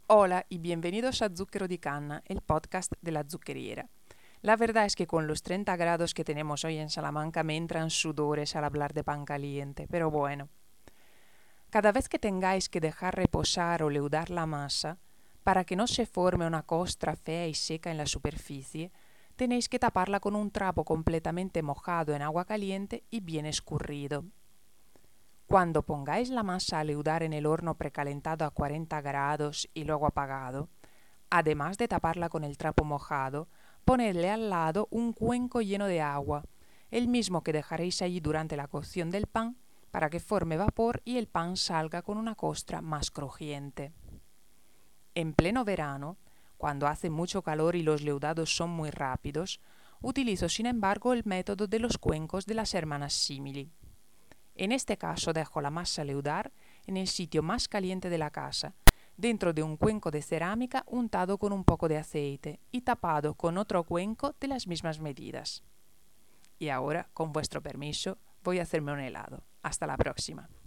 Hola y bienvenidos a Zucchero di Canna, el podcast de la zuccheriera. La verdad es que con los 30 grados que tenemos hoy en Salamanca me entran sudores al hablar de pan caliente, pero bueno. Cada vez que tengáis que dejar reposar o leudar la masa, para que no se forme una costra fea y seca en la superficie, tenéis que taparla con un trapo completamente mojado en agua caliente y bien escurrido. Cuando pongáis la masa a leudar en el horno precalentado a 40 grados y luego apagado, además de taparla con el trapo mojado, ponedle al lado un cuenco lleno de agua, el mismo que dejaréis allí durante la cocción del pan, para que forme vapor y el pan salga con una costra más crujiente. En pleno verano, cuando hace mucho calor y los leudados son muy rápidos, utilizo sin embargo el método de los cuencos de las hermanas Simili. En este caso dejo la masa leudar en el sitio más caliente de la casa, dentro de un cuenco de cerámica untado con un poco de aceite y tapado con otro cuenco de las mismas medidas. Y ahora, con vuestro permiso, voy a hacerme un helado. Hasta la próxima.